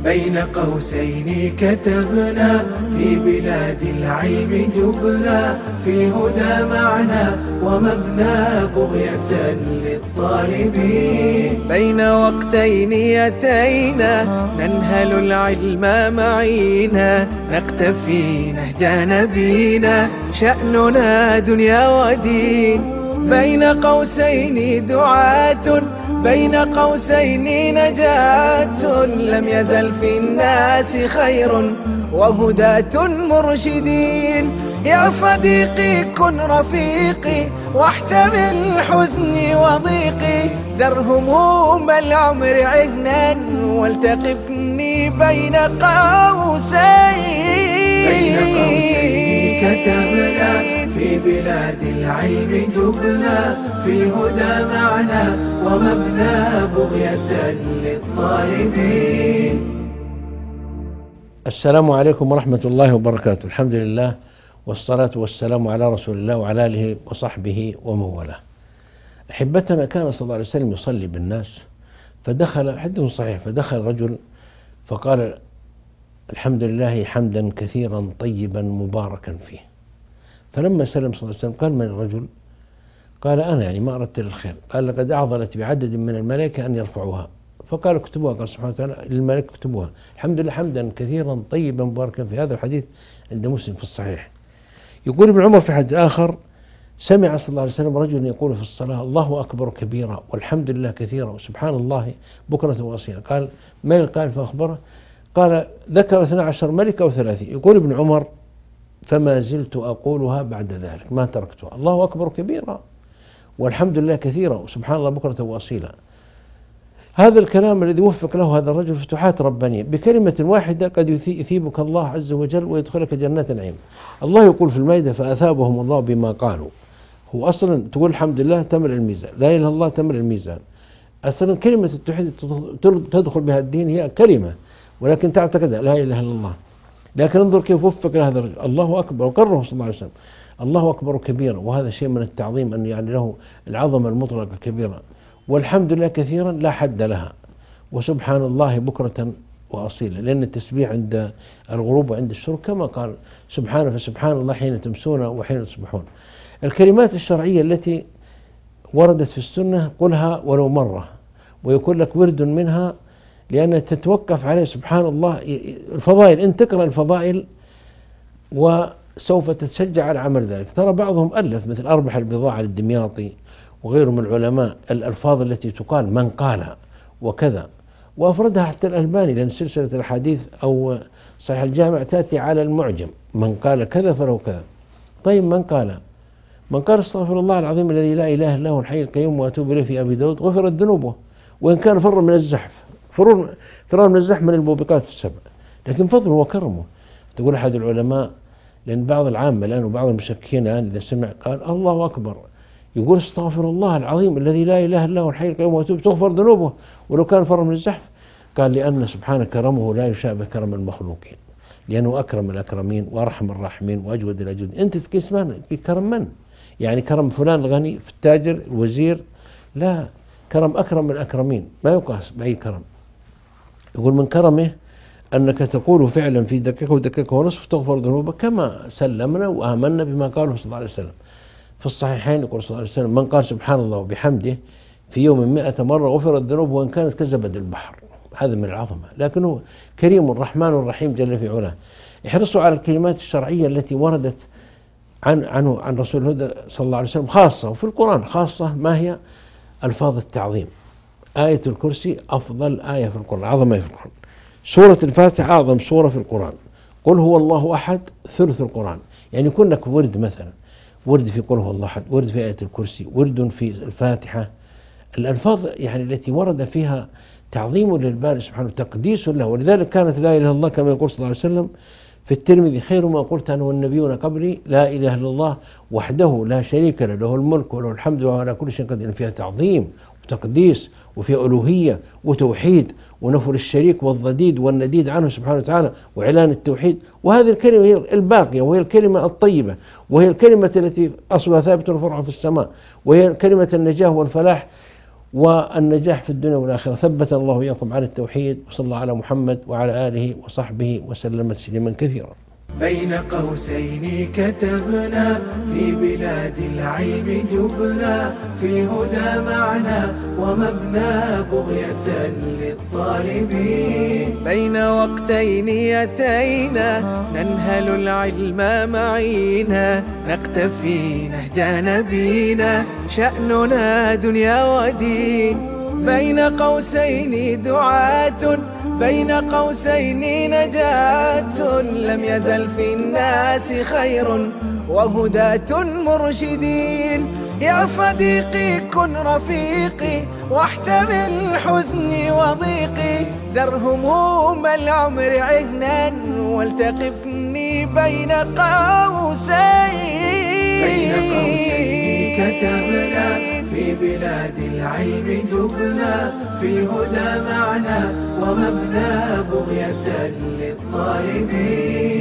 بين قوسين كتبنا في بلاد العلم جبنا في الهدى معنا ومبنى بغية للطالبين. بين وقتين يتينا ننهل العلم معينا نقتفي نهج نبينا شأننا دنيا ودين. بين قوسين دعاة بين قوسين نجاة لم يزل في الناس خير وهداة مرشدين. يا صديقي كن رفيقي واحتمل حزني وضيقي ذر هموم العمر عدنا والتقفني بين قوسين. كتبنا في بلاد العلم جبنا في الهدى معنا ومبنى بغية للطالبين. السلام عليكم ورحمة الله وبركاته. الحمد لله والصلاة والسلام على رسول الله وعلى آله وصحبه ومن والاه. أحبتنا، كان صلى الله عليه وسلم يصلي بالناس فدخل حديث صحيح، فدخل رجل فقال الحمد لله حمدا كثيرا طيبا مباركا فيه. فلما سلم صلى الله عليه وسلم قال من الرجل؟ قال أنا، يعني ما أردت للخير. قال لقد أعضلت بعدد من الملائكة أن يرفعوها. فقال اكتبوها. قال سبحانه وتعالى للملائكة اكتبوها الحمد لله حمدا كثيرا طيبا مباركا في. هذا الحديث عند مسلم في الصحيح. يقول ابن عمر في حديث آخر سمع صلى الله عليه وسلم رجل يقول في الصلاة الله أكبر كبيرا والحمد لله كثيرا وسبحان الله بكرة وأصيلا. قال من قال فأخبره؟ قال ذكر 12 ملك أو 30. يقول ابن عمر فما زلت أقولها بعد ذلك ما تركتها، الله أكبر كبيرا والحمد لله كثيرا وسبحان الله بكرة وأصيلا. هذا الكلام الذي وفق له هذا الرجل فتوحات ربانية. بكلمة واحدة قد يثيبك الله عز وجل ويدخلك جنات النعيم. الله يقول في المائدة فأثابهم الله بما قالوا. هو أصلا تقول الحمد لله تمر الميزان، لا إله إلا الله تمر الميزان. أصلا كلمة التوحيد تدخل بها الدين هي كلمة، ولكن تعتقدها لا إله إلا الله. لكن انظر كيف وفق لهذا الرجل. الله أكبر، وقرره صلى الله عليه وسلم الله أكبر كبيرا، وهذا شيء من التعظيم أن يعني له العظمة المطلقة كبيرا. والحمد لله كثيرا لا حد لها، وسبحان الله بكرة وأصيلا، لأن التسبيح عند الغروب وعند الشروق كما قال سبحانه فسبحان الله حين تمسون وحين تصبحون. الكلمات الشرعية التي وردت في السنة قلها ولو مرة ويكون لك ورد منها، لأن تتوقف عليه سبحان الله. الفضائل إن تقرأ الفضائل وسوف تتشجع على عمل ذلك. ترى بعضهم ألف مثل أربح البضاعة للدمياطي وغيره من العلماء الألفاظ التي تقال من قال وكذا، وأفردها حتى الألباني، لأن سلسلة الحديث أو صحيح الجامع تأتي على المعجم من قال كذا فله كذا. طيب من قال استغفر الله العظيم الذي لا إله إلا هو الحي القيوم وأتوب إليه في أبي داود غفرت ذنوبه وإن كان فر من الزحف. فرار من الزحف من الموبقات السبع، لكن فضله وكرمه. تقول أحد العلماء، لأن بعض العامة الآن وبعض المشككين الآن إذا سمع قال الله أكبر يقول استغفر الله العظيم الذي لا إله إلا هو الحي القيوم وأتوب تغفر ذنوبه ولو كان فر من الزحف. قال لأن سبحانه كرمه لا يشابه كرم المخلوقين، لأنه أكرم الأكرمين وأرحم الراحمين وأجود الأجودين. أنت تقيس بكرم من؟ يعني كرم فلان الغني في التاجر الوزير؟ لا، كرم أكرم الأكرمين ما يقاس بأي كرم. يقول من كرمه أنك تقول فعلا في دقيقة ودقيقة ونصف تغفر ذنوبك، كما سلمنا وآمنا بما قاله صلى الله عليه وسلم في الصحيحين. يقول صلى الله عليه وسلم من قال سبحان الله وبحمده في يوم 100 مرة غفرت ذنوبه وإن كانت كزبد البحر. هذا من العظمة، لكنه كريم الرحمن الرحيم جل في علاه. احرصوا على الكلمات الشرعية التي وردت عن رسول الهدى صلى الله عليه وسلم خاصة، وفي القرآن خاصة. ما هي ألفاظ التعظيم؟ آية الكرسي أفضل آية في القرآن، أعظم آية في القرآن. سورة الفاتحة أعظم سورة في القرآن. قل هو الله أحد ثلث القرآن. يعني يكون لك ورد، مثلا ورد في قل هو الله أحد، ورد في آية الكرسي، ورد في الفاتحة. الألفاظ يعني التي ورد فيها تعظيم للباري سبحانه وتقديس له. ولذلك كانت لا إله إلا الله كما يقول صلى الله عليه وسلم في الترمذي خير ما قلت أنا والنبيون قبلي لا إله إلا الله وحده لا شريك له له الملك وله الحمد وهو على كل شيء قدير. فيها تعظيم وتقديس وفيها ألوهية وتوحيد ونفر الشريك والضديد والنديد عنه سبحانه وتعالى وإعلان التوحيد. وهذه الكلمة هي الباقية، وهي الكلمة الطيبة، وهي الكلمة التي أصلها ثابت وفرعها في السماء، وهي كلمة النجاة والفلاح والنجاح في الدنيا والآخرة. ثبت الله إياكم على التوحيد، وصلى الله على محمد وعلى آله وصحبه وسلم تسليما كثيرا. بين قوسين كتبنا في بلاد العلم جبنا، في الهدى معنا ومبنى بغية للطالبين. بين وقتين يتينا ننهل العلم معينا، نقتفي نهج نبينا شأننا دنيا ودين. بين قوسين دعاة، بين قوسين نجاة، لم يزل في الناس خير وهداة مرشدين. يا صديقي كن رفيقي واحتمل حزني وضيقي، ذر هموم العمر عهنا والتقفني بين قوسين. بين قوسين كتبنا في بلاد العلم جبنا، في الهدى معنا ومبنى بغية للطالبين.